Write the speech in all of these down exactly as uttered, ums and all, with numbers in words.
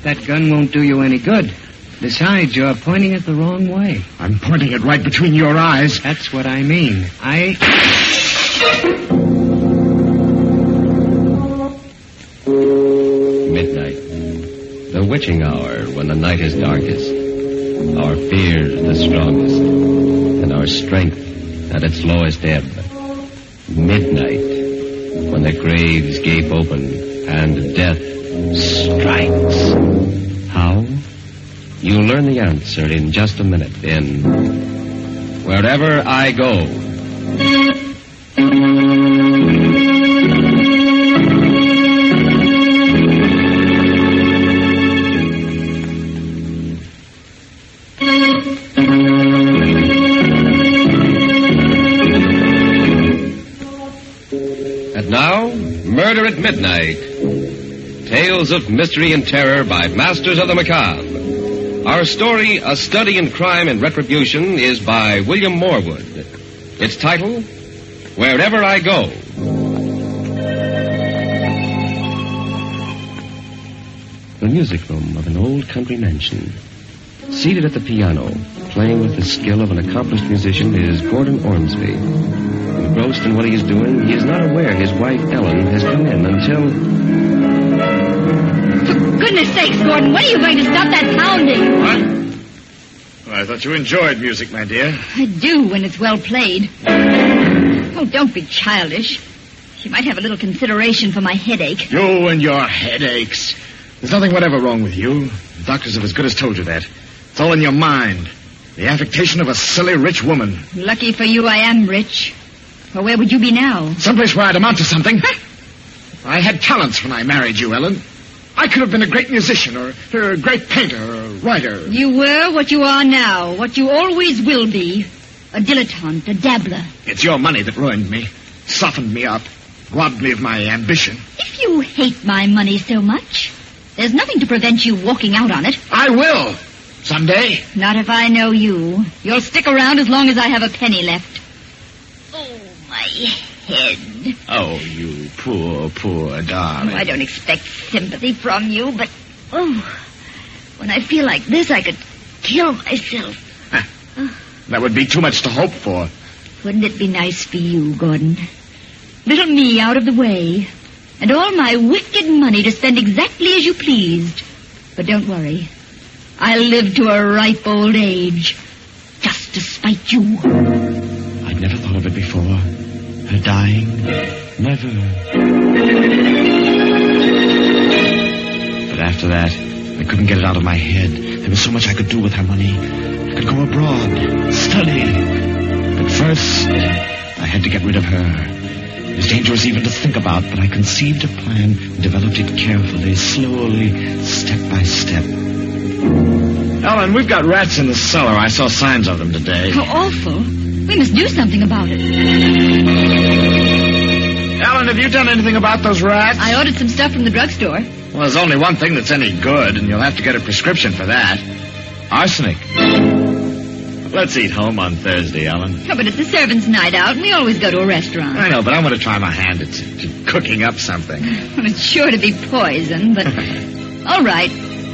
That gun won't do you any good. Besides, you're pointing it the wrong way. I'm pointing it right between your eyes. That's what I mean. I... Midnight. The witching hour when the night is darkest. Our fears the strongest. And our strength at its lowest ebb. Midnight. When the graves gape open and death strikes. How? You'll learn the answer in just a minute in Wherever I Go. And now, Murder at Midnight. Tales of mystery and terror by Masters of the Macabre. Our story, A Study in Crime and Retribution, is by William Morwood. Its title, Wherever I Go. The music room of an old country mansion. Seated at the piano, playing with the skill of an accomplished musician, is Gordon Ormsby. Engrossed in what he is doing, he is not aware his wife, Ellen, has come in until... For goodness sakes, Gordon, when are you going to stop that pounding? What? Well, I thought you enjoyed music, my dear. I do when it's well played. Oh, don't be childish. You might have a little consideration for my headache. You and your headaches. There's nothing whatever wrong with you. The doctors have as good as told you that. It's all in your mind. The affectation of a silly rich woman. Lucky for you I am rich. Well, where would you be now? Someplace where I'd amount to something. I had talents when I married you, Ellen. I could have been a great musician or, or a great painter or a writer. You were what you are now, what you always will be. A dilettante, a dabbler. It's your money that ruined me, softened me up, robbed me of my ambition. If you hate my money so much, there's nothing to prevent you walking out on it. I will, someday. Not if I know you. You'll stick around as long as I have a penny left. Oh, my head. Oh, you poor, poor darling. Oh, I don't expect sympathy from you, but... Oh, when I feel like this, I could kill myself. Huh. Oh. That would be too much to hope for. Wouldn't it be nice for you, Gordon? Little me out of the way, and all my wicked money to spend exactly as you pleased. But don't worry. I'll live to a ripe old age, just to spite you. I'd never thought of it before. Her dying. Never. But after that, I couldn't get it out of my head. There was so much I could do with her money. I could go abroad, study. But first, I had to get rid of her. It was dangerous even to think about, but I conceived a plan and developed it carefully, slowly, step by step. Ellen, we've got rats in the cellar. I saw signs of them today. How awful. We must do something about it. Ellen, have you done anything about those rats? I ordered some stuff from the drugstore. Well, there's only one thing that's any good, and you'll have to get a prescription for that. Arsenic. Let's eat home on Thursday, Ellen. Oh, but it's a servants' night out, and we always go to a restaurant. I know, but I want to try my hand at, at cooking up something. Well, it's sure to be poison, but... All right.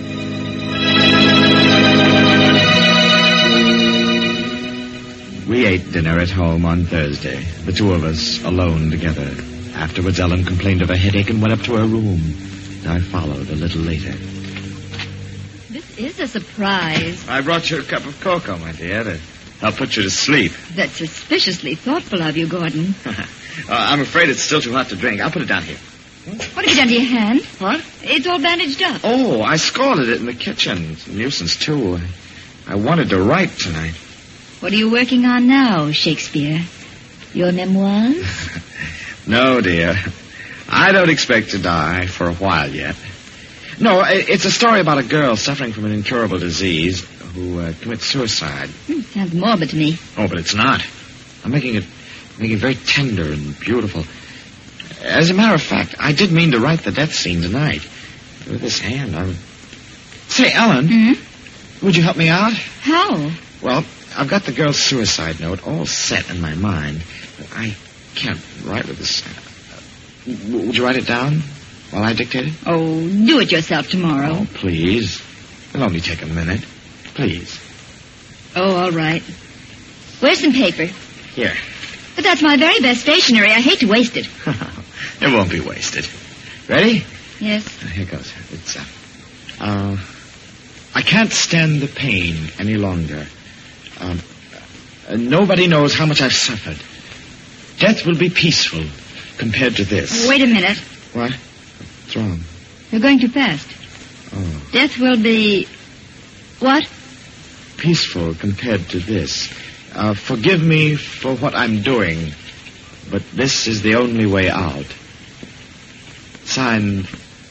We ate dinner at home on Thursday, the two of us alone together. Afterwards, Ellen complained of a headache and went up to her room. I followed a little later. This is a surprise. I brought you a cup of cocoa, my dear, to help put you to sleep. That's suspiciously thoughtful of you, Gordon. uh, I'm afraid it's still too hot to drink. I'll put it down here. What have you done to your hand? What? It's all bandaged up. Oh, I scalded it in the kitchen. It's a nuisance, too. I, I wanted to write tonight. What are you working on now, Shakespeare? Your memoirs? No, dear. I don't expect to die for a while yet. No, it's a story about a girl suffering from an incurable disease who uh, commits suicide. Hmm, sounds morbid to me. Oh, but it's not. I'm making it, making it very tender and beautiful. As a matter of fact, I did mean to write the death scene tonight. With this hand, I would... Say, Ellen, mm-hmm. Would you help me out? How? Well, I've got the girl's suicide note all set in my mind. I can't write with this. Would you write it down? While I dictate it? Oh, do it yourself tomorrow. Oh, please. It'll only take a minute. Please. Oh, all right. Where's some paper? Here. But that's my very best stationery. I hate to waste it. It won't be wasted. Ready? Yes. Here goes. It's, uh, uh, I can't stand the pain any longer. Um, uh, nobody knows how much I've suffered. Death will be peaceful compared to this. Wait a minute. What? What's wrong? You're going too fast. Oh. Death will be... what? Peaceful compared to this. Uh, forgive me for what I'm doing, but this is the only way out. Signed,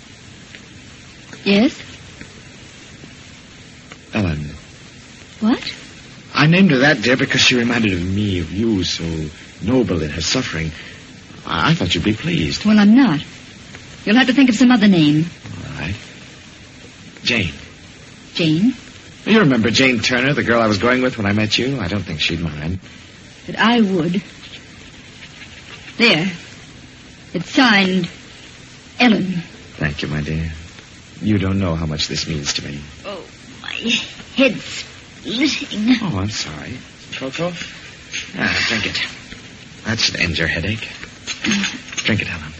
Yes? Ellen. What? I named her that, dear, because she reminded of me, of you, so noble in her suffering. I, I thought you'd be pleased. Well, I'm not. You'll have to think of some other name. All right. Jane. Jane? You remember Jane Turner, the girl I was going with when I met you? I don't think she'd mind. But I would. There. It's signed, Ellen. Thank you, my dear. You don't know how much this means to me. Oh, my head's splitting. Oh, I'm sorry. Cocoa? Ah, drink it. That should end your headache. Drink it, Ellen.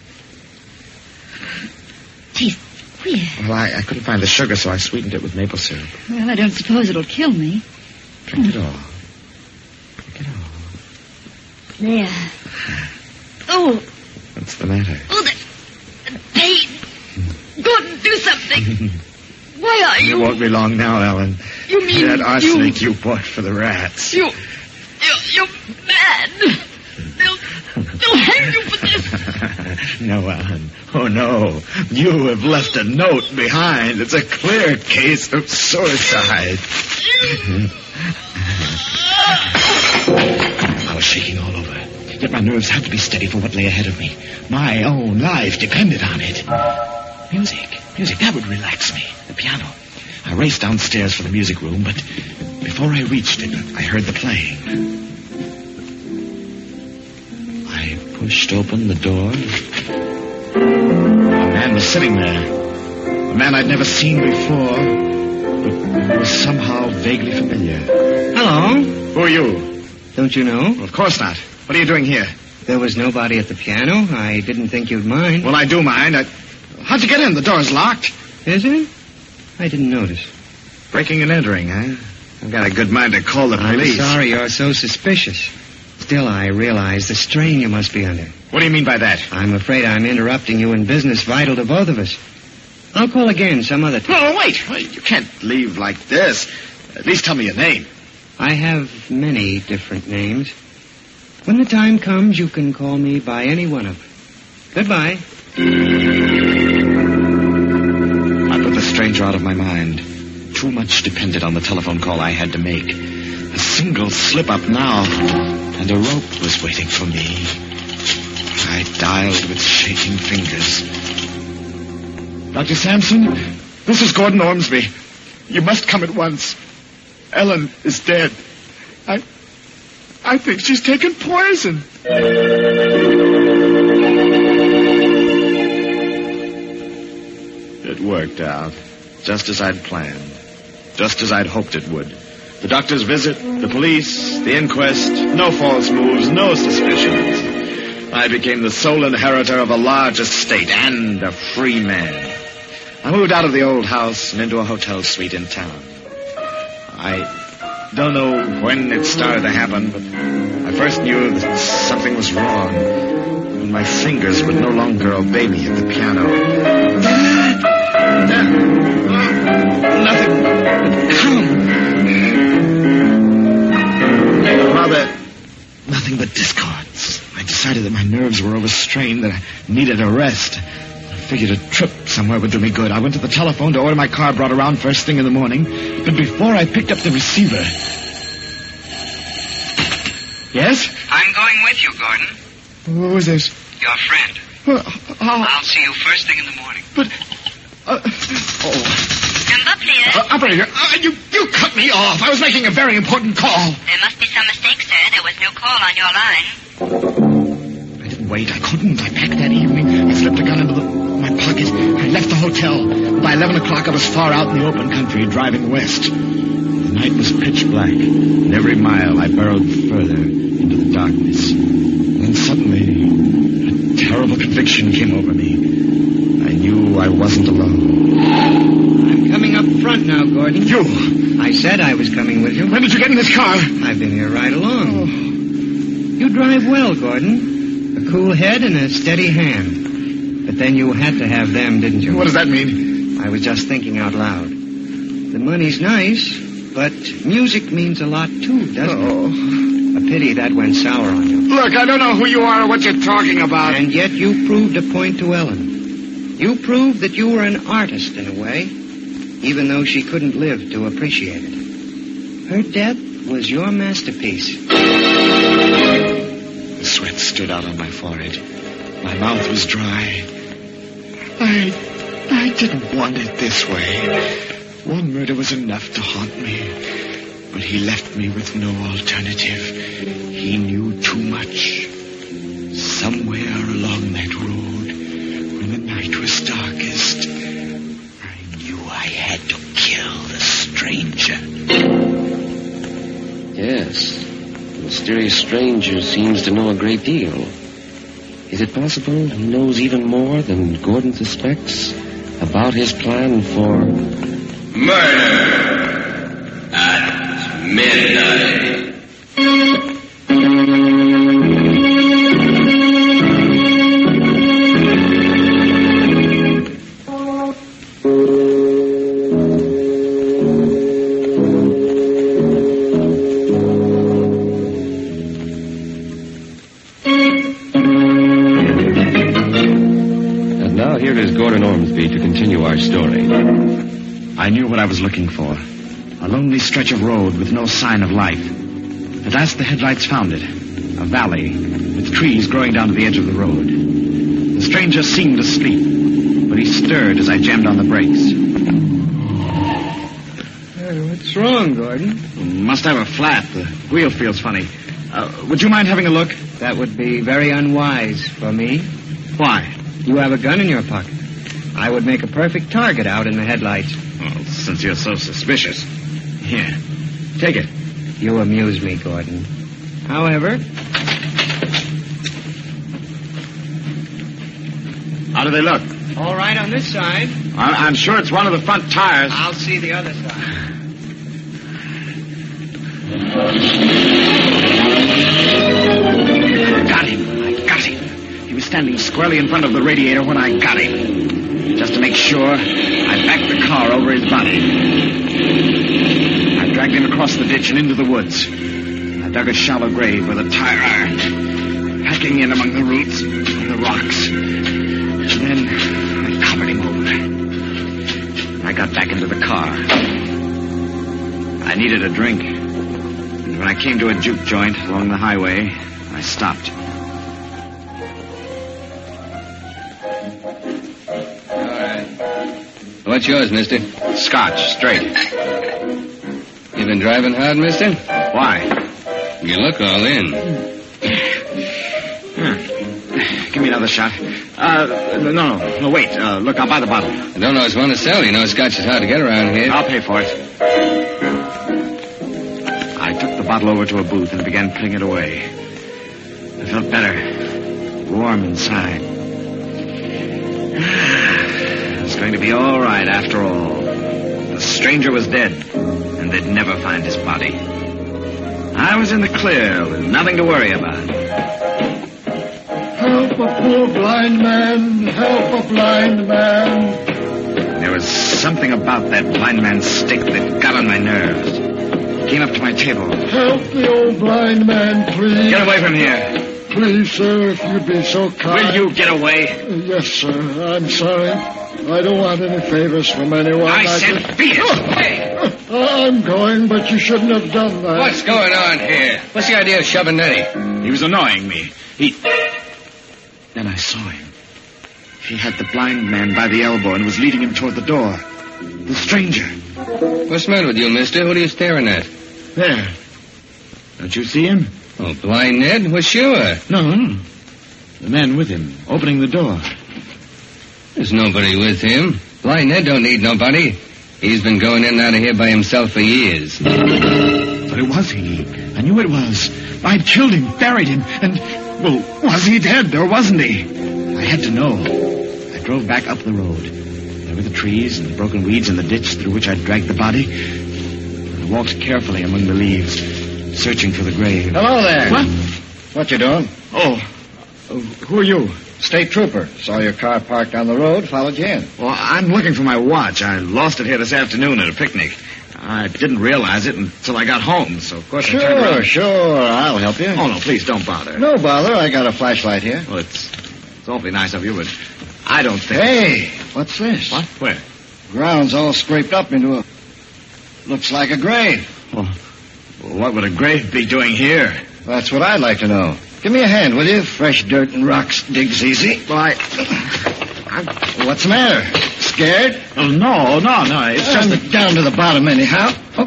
Tastes queer. Well, I, I couldn't find the sugar, so I sweetened it with maple syrup. Well, I don't suppose it'll kill me. Drink it all. Drink it all. There. Oh, What's the matter? oh, the, the pain. Gordon, do something. Why are It you? won't be long now, Ellen. You mean That arsenic you... you bought for the rats. You... You... You're mad. They'll... They'll hang you for this. No, Ellen. Oh, no. You have left a note behind. It's a clear case of suicide. I was shaking all over. Yet my nerves had to be steady for what lay ahead of me. My own life depended on it. Music. Music. That would relax me. The piano. I raced downstairs for the music room, but before I reached it, I heard the playing. I pushed open the door. A man was sitting there. A man I'd never seen before, but was somehow vaguely familiar. Hello. Who are you? Don't you know? Well, of course not. What are you doing here? There was nobody at the piano. I didn't think you'd mind. Well, I do mind. I... How'd you get in? The door's locked. Is it? I didn't notice. Breaking and entering, huh? I've got a good mind to call the police. I'm sorry you're so suspicious. Still, I realize the strain you must be under. What do you mean by that? I'm afraid I'm interrupting you in business vital to both of us. I'll call again some other time. Oh, wait. Wait. You can't leave like this. At least tell me your name. I have many different names. When the time comes, you can call me by any one of them. Goodbye. I put the stranger out of my mind. Too much depended on the telephone call I had to make. A single slip-up now, and a rope was waiting for me. I dialed with shaking fingers. Doctor Sampson, this is Gordon Ormsby. You must come at once. Ellen is dead. I... I think she's taken poison. It worked out. Just as I'd planned. Just as I'd hoped it would. The doctor's visit, the police, the inquest, no false moves, no suspicions. I became the sole inheritor of a large estate and a free man. I moved out of the old house and into a hotel suite in town. I don't know when it started to happen, but I first knew that something was wrong when my fingers would no longer obey me at the piano. Nothing would come. Rather, nothing but discords. I decided that my nerves were overstrained, that I needed a rest. I figured a trip somewhere would do me good. I went to the telephone to order my car brought around first thing in the morning, but before I picked up the receiver... Yes? I'm going with you, Gordon. Who is this? Your friend. Uh, uh, I'll see you first thing in the morning. but... Uh, oh... Number, please. Uh, operator, uh, you, you cut me off. I was making a very important call. There must be some mistake, sir. There was no call on your line. I didn't wait. I couldn't. I packed that evening. I slipped a gun into the, my left the hotel. By eleven o'clock, I was far out in the open country, driving west. The night was pitch black, and every mile I burrowed further into the darkness. And suddenly, a terrible conviction came over me. I knew I wasn't alone. I'm coming up front now, Gordon. You! I said I was coming with you. When did you get in this car? I've been here right along. Oh. You drive well, Gordon. A cool head and a steady hand. But then you had to have them, didn't you? What does that mean? I was just thinking out loud. The money's nice, but music means a lot, too, doesn't oh. it? A pity that went sour on you. Look, I don't know who you are or what you're talking about. And yet you proved a point to Ellen. You proved that you were an artist in a way, even though she couldn't live to appreciate it. Her death was your masterpiece. The sweat stood out on my forehead. My mouth was dry. I... I didn't want it this way. One murder was enough to haunt me. But he left me with no alternative. He knew too much. Somewhere along that road, when the night was darkest, I knew I had to kill the stranger. Yes. The mysterious stranger seems to know a great deal. Is it possible he knows even more than Gordon suspects about his plan for... murder at midnight. Gordon Ormsby to continue our story. I knew what I was looking for. A lonely stretch of road with no sign of life. At last the headlights found it. A valley with trees growing down to the edge of the road. The stranger seemed asleep, but he stirred as I jammed on the brakes. Hey, what's wrong, Gordon? Must have a flat. The wheel feels funny. Uh, would you mind having a look? That would be very unwise for me. Why? You have a gun in your pocket. I would make a perfect target out in the headlights. Well, since you're so suspicious. Here, take it. You amuse me, Gordon. However... How do they look? All right on this side. I- I'm sure it's one of the front tires. I'll see the other side. I got him. I got him. He was standing squarely in front of the radiator when I got him. Just to make sure, I backed the car over his body. I dragged him across the ditch and into the woods. I dug a shallow grave with a tire iron, hacking in among the roots and the rocks. And then I covered him over. I got back into the car. I needed a drink. And when I came to a juke joint along the highway, I stopped. What's yours, mister? Scotch, straight. You been driving hard, mister? Why? You look all in. Hmm. Give me another shot. Uh, no, no, no, wait. Uh, look, I'll buy the bottle. I don't know it's one to sell. You know, Scotch is hard to get around here. I'll pay for it. I took the bottle over to a booth and began putting it away. I felt better. Warm inside. It's going to be all right after all. The stranger was dead, and they'd never find his body. I was in the clear with nothing to worry about. Help a poor blind man! Help a blind man! There was something about that blind man's stick that got on my nerves. He came up to my table. Help the old blind man, please. Get away from here. Please, sir, if you'd be so kind. Will you get away? Uh, yes, sir. I'm sorry. I don't want any favors from anyone. I, I said just... beat it. Hey. Uh, I'm going, but you shouldn't have done that. What's going on here? What's the idea of shoving Nettie? He was annoying me. He... Then I saw him. He had the blind man by the elbow and was leading him toward the door. The stranger. What's the matter with you, mister? What are you staring at? There. Don't you see him? Oh, blind Ned? Well, sure. No, no. The man with him, opening the door. There's nobody with him. Blind Ned don't need nobody. He's been going in and out of here by himself for years. But it was he. I knew it was. I'd killed him, buried him, and, well, was he dead or wasn't he? I had to know. I drove back up the road. There were the trees and the broken weeds in the ditch through which I'd dragged the body. I walked carefully among the leaves, searching for the grave. Hello there. What? What you doing? Oh, uh, who are you? State trooper. Saw your car parked on the road, followed you in. Well, I'm looking for my watch. I lost it here this afternoon at a picnic. I didn't realize it until I got home, so of course I turned Sure, around. sure. I'll help you. Oh, no, please don't bother. No bother. I got a flashlight here. Well, it's, it's awfully nice of you, but I don't think... Hey, what's this? What? Where? Ground's all scraped up into a... Looks like a grave. Well, well, what would a grave be doing here? That's what I'd like to know. Give me a hand, will you? Fresh dirt and rocks digs easy. Well, I... I... What's the matter? Scared? Oh, no, no, no. It's just I'm that... down to the bottom anyhow. Oh.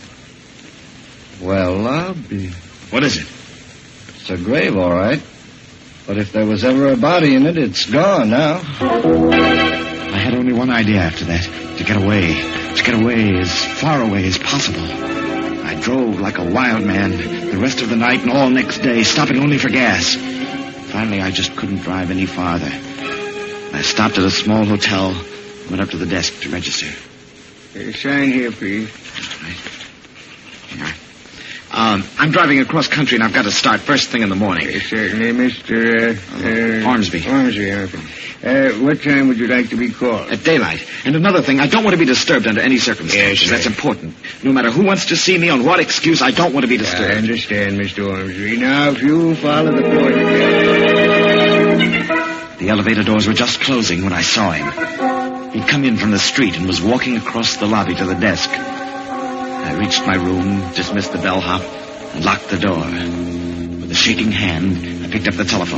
Well, I'll be... What is it? It's a grave, all right. But if there was ever a body in it, it's gone now. I had only one idea after that. To get away. To get away as far away as possible. I drove like a wild man the rest of the night and all next day, stopping only for gas. Finally, I just couldn't drive any farther. I stopped at a small hotel, went up to the desk to register. Uh, sign here, please. All right. Um, I'm driving across country, and I've got to start first thing in the morning. Uh, certainly, Mister Uh, uh, Ormsby. Ormsby, okay. Uh, what time would you like to be called? At daylight. And another thing, I don't want to be disturbed under any circumstances. Yes, That's sir. important. No matter who wants to see me, on what excuse, I don't want to be I disturbed. understand, Mister Ormsby. Now, if you follow the court... The elevator doors were just closing when I saw him. He'd come in from the street and was walking across the lobby to the desk. I reached my room, dismissed the bellhop, and locked the door. With a shaking hand, I picked up the telephone.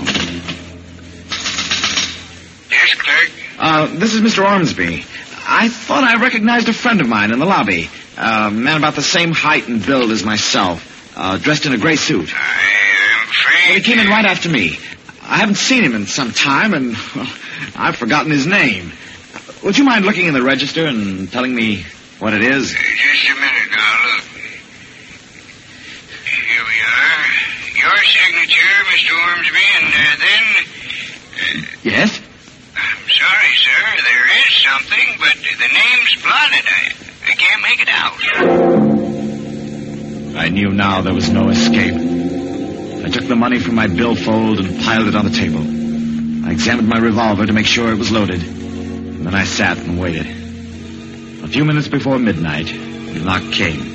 Yes, clerk? Uh, this is Mister Ormsby. I thought I recognized a friend of mine in the lobby. A man about the same height and build as myself, uh, dressed in a gray suit. I am afraid... Well, he came in right after me. I haven't seen him in some time, and well, I've forgotten his name. Would you mind looking in the register and telling me what it is? Uh, just a minute now, look. Here we are. Your signature, Mister Ormsby, and uh, then... Uh, Yes? I'm sorry, sir. There is something, but the name's blotted. I, I can't make it out. I knew now there was no escape. I took the money from my billfold and piled it on the table. I examined my revolver to make sure it was loaded. And then I sat and waited. A few minutes before midnight, the knock came.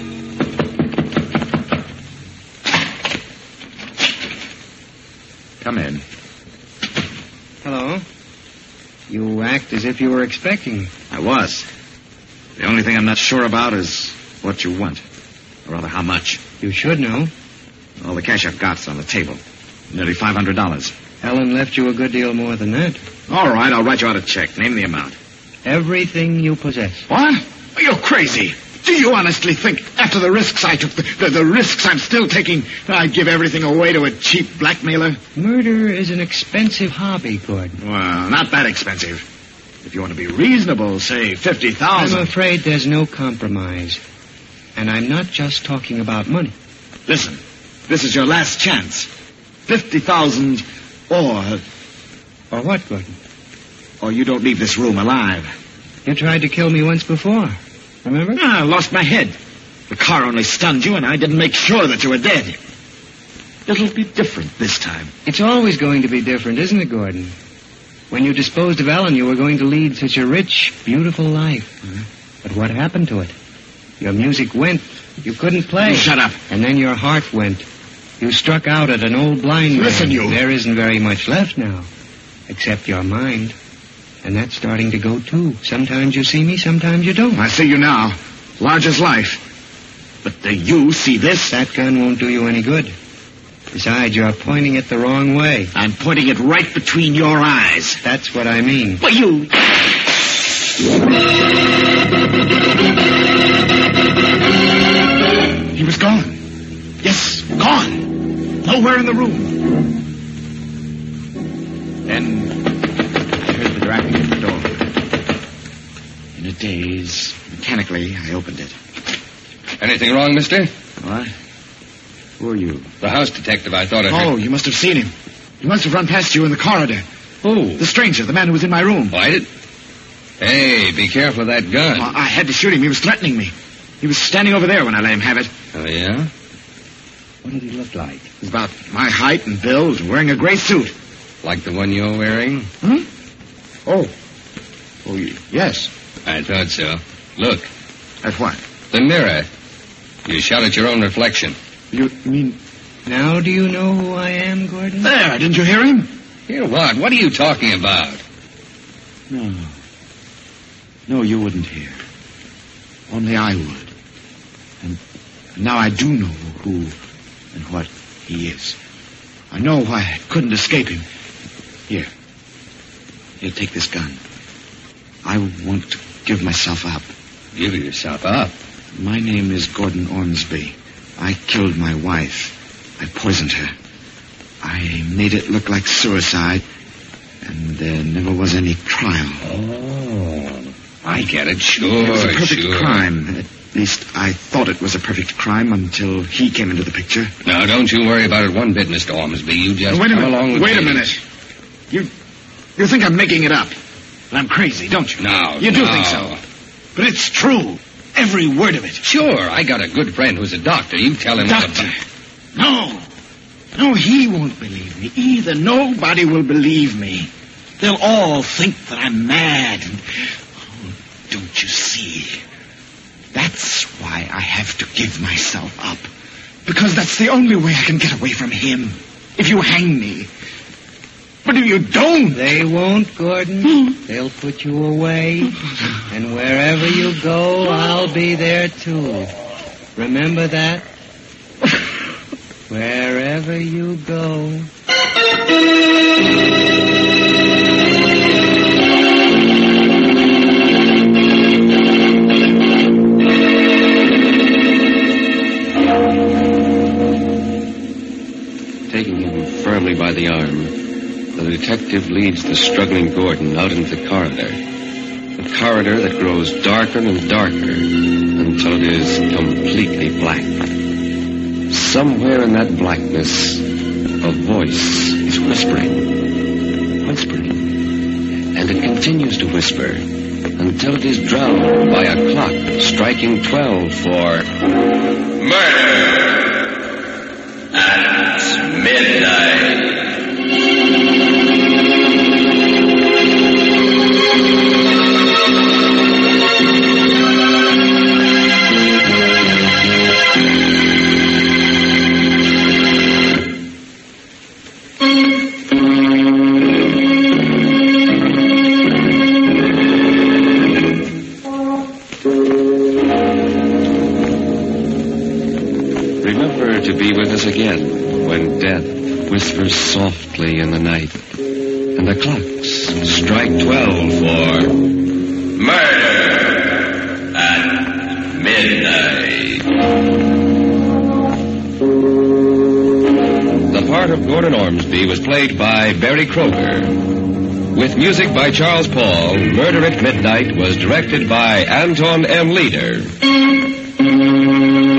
Come in. Hello. You act as if you were expecting me. I was. The only thing I'm not sure about is what you want. Or rather, how much. You should know. All the cash I've got's on the table. Nearly five hundred dollars. Ellen left you a good deal more than that. All right, I'll write you out a check. Name the amount. Everything you possess. What? You're crazy. Do you honestly think, after the risks I took, the, the, the risks I'm still taking, I'd give everything away to a cheap blackmailer? Murder is an expensive hobby, Gordon. Well, not that expensive. If you want to be reasonable, say fifty thousand. I'm afraid there's no compromise. And I'm not just talking about money. Listen, this is your last chance. Fifty thousand, or... Or what, Gordon? Or you don't leave this room alive. You tried to kill me once before. Remember? Ah, I lost my head. The car only stunned you, and I didn't make sure that you were dead. It'll be different this time. It's always going to be different, isn't it, Gordon? When you disposed of Ellen, you were going to lead such a rich, beautiful life. Mm-hmm. But what happened to it? Your music went. You couldn't play. You shut up. And then your heart went. You struck out at an old blind man. Listen, you. There isn't very much left now, except your mind. And that's starting to go, too. Sometimes you see me, sometimes you don't. I see you now. Large as life. But do you see this? That gun won't do you any good. Besides, you're pointing it the wrong way. I'm pointing it right between your eyes. That's what I mean. Well, you... He was gone. Yes, gone. Nowhere in the room. Then I heard the rapping at the door. keys. Mechanically, I opened it. Anything wrong, mister? What? Who are you? The house detective. I thought I Oh, heard... you must have seen him. He must have run past you in the corridor. Who? The stranger, the man who was in my room. Oh, I did... Hey, be careful of that gun. Well, I had to shoot him. He was threatening me. He was standing over there when I let him have it. Oh, yeah? What did he look like? He was about my height and build, wearing a gray suit. Like the one you're wearing? Hmm? Oh. Oh, y- yes. I thought so. Look, At what? the mirror. You shot at your own reflection. You mean... Now do you know who I am, Gordon? There, didn't you hear him? Hear what? What are you talking about? No. No, you wouldn't hear. Only I would. And now I do know who and what he is. I know why I couldn't escape him. Here. Here, take this gun. I want to give myself up. Give yourself up. My name is Gordon Ormsby. I killed my wife. I poisoned her. I made it look like suicide, and there never was any trial. Oh, I get it. Sure, It was a perfect sure. crime. At least I thought it was a perfect crime until he came into the picture. Now, don't you worry about it one bit, Mister Ormsby. You just Wait a come minute. along with Wait a me. minute. You, you think I'm making it up? But I'm crazy, don't you? No, You do no. think so? But it's true. Every word of it. Sure, I got a good friend who's a doctor. You tell him what Doctor. to... No. No, he won't believe me either. Nobody will believe me. They'll all think that I'm mad. And, oh, don't you see? That's why I have to give myself up. Because that's the only way I can get away from him. If you hang me. But if you don't... They won't, Gordon. They'll put you away. And wherever you go, I'll be there, too. Remember that? Wherever you go. Taking him firmly by the arm, the detective leads the struggling Gordon out into the corridor. A corridor that grows darker and darker until it is completely black. Somewhere in that blackness, a voice is whispering, whispering, and it continues to whisper until it is drowned by a clock striking twelve for Murder at midnight. Remember to be with us again when death whispers softly in the night and the clocks strike twelve for Murder at midnight. The part of Gordon Ormsby was played by Barry Kroger. With music by Charles Paul, Murder at Midnight was directed by Anton M. Leader.